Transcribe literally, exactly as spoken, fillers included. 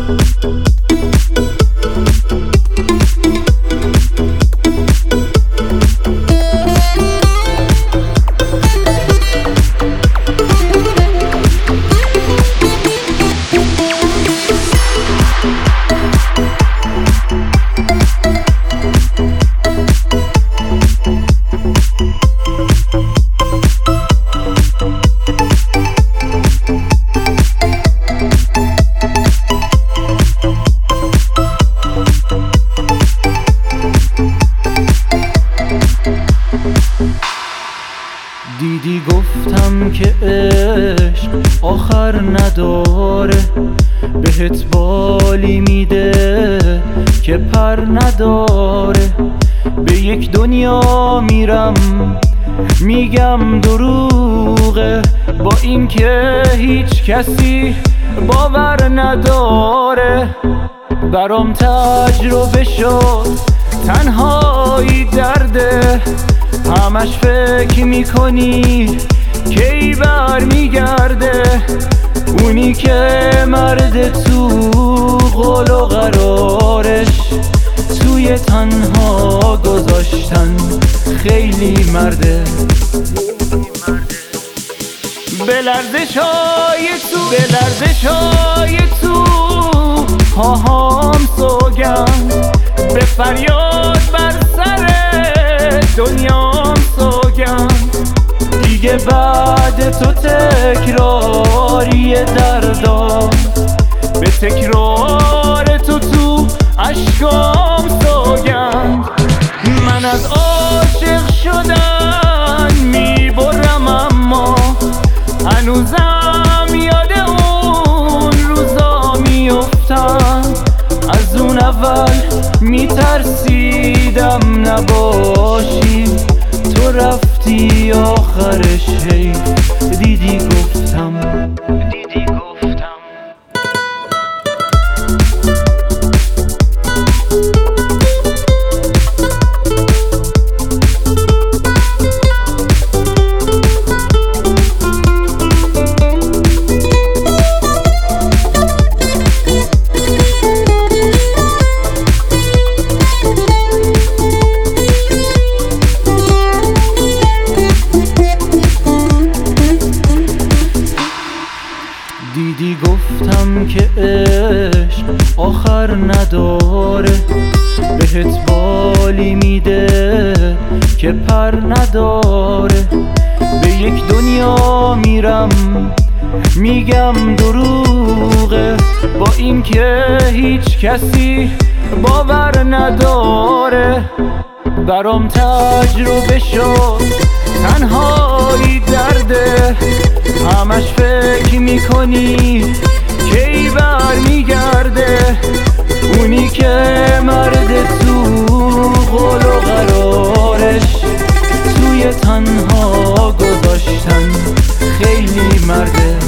دیدی گفتم که عشق آخر نداره، بهت بالی میده که پر نداره. به یک دنیا میرم میگم دروغه، با این که هیچ کسی باور نداره. برام تجربه شد تنهایی درده، همش فکر میکنی کی بر میگرده. اونی که مرد تو قول و قرارش، توی تنها گذاشتن خیلی مرده. به لرزش های تو به لرزش های تو هاهام سوگند، به فریاد بر سر دنیام سوگند. دیگه بعد تو تکراری دردام، به تکرار تو تو اشکام سوگند. من از عاشق شدن میبرم، اما هنوزم یاد اون روزا میفتم. از اون اول میترسیدم نباشی، تو رفتی آخرش حیف. دیدی گفتم دیدی گفتم دیدی گفتم که عشق آخر نداره، بهت بالی میده که پر نداره. به یک دنیا میرم میگم دروغه، با این که هیچ کسی باور نداره. برام تجربه شد تنهایی درده، همش فکر میکنی کی بر میگرده. اونی که مرد تو قول و قرارش، توی تنها گذاشتن خیلی مرده.